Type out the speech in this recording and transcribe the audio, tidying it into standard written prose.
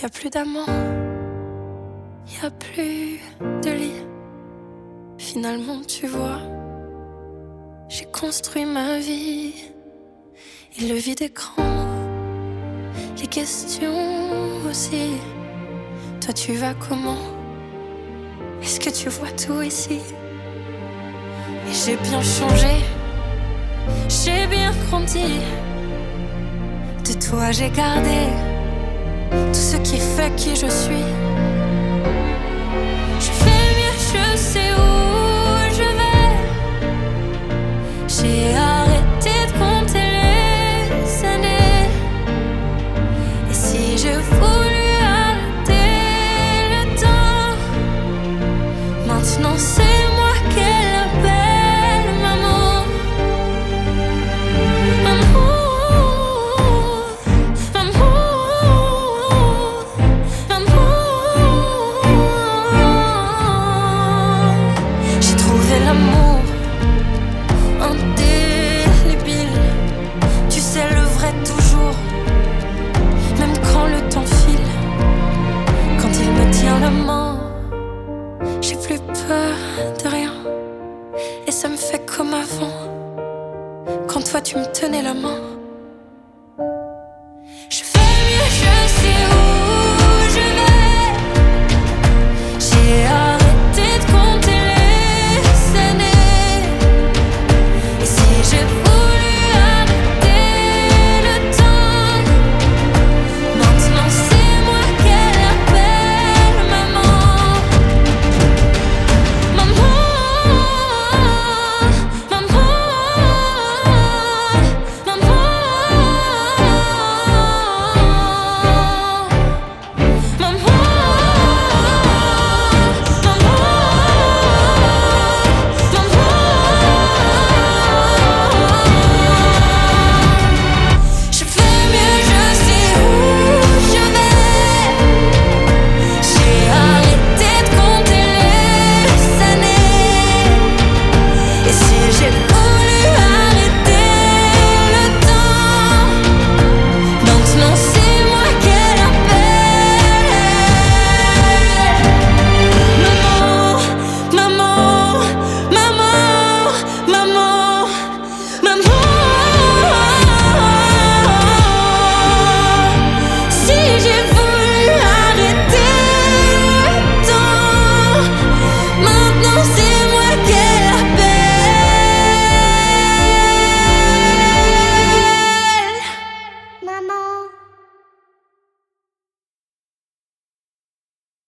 a plus d'amant, y a plus de lit. Finalement, tu vois, j'ai construit ma vie. Et le vide écran, les questions aussi. Toi, tu vas comment? Est-ce que tu vois tout ici? Et j'ai bien changé, j'ai bien grandi. De toi, j'ai gardé tout ce qui fait qui je suis. Je fais mieux, je sais